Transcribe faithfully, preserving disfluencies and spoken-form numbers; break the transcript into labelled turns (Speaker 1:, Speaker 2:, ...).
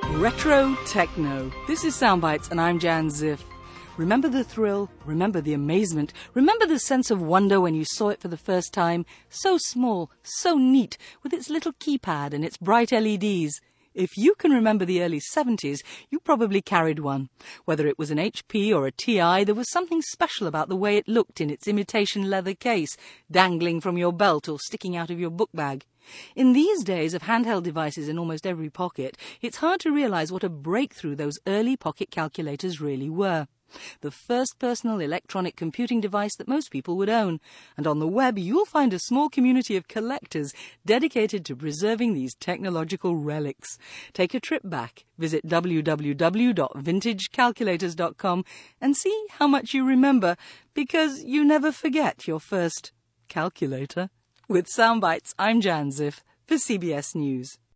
Speaker 1: Retro Techno. This is Soundbites and I'm Jan Ziff. Remember the thrill, remember the amazement, remember the sense of wonder when you saw it for the first time? So small, so neat, with its little keypad and its bright L E Ds. If you can remember the early seventies, you probably carried one. Whether it was an H P or a T I, there was something special about the way it looked in its imitation leather case, dangling from your belt or sticking out of your book bag. In these days of handheld devices in almost every pocket, it's hard to realize what a breakthrough those early pocket calculators really were. The first personal electronic computing device that most people would own. And on the web, you'll find a small community of collectors dedicated to preserving these technological relics. Take a trip back, visit w w w dot vintage calculators dot com and see how much you remember, because you never forget your first calculator. With Soundbites, I'm Jan Ziff for C B S News.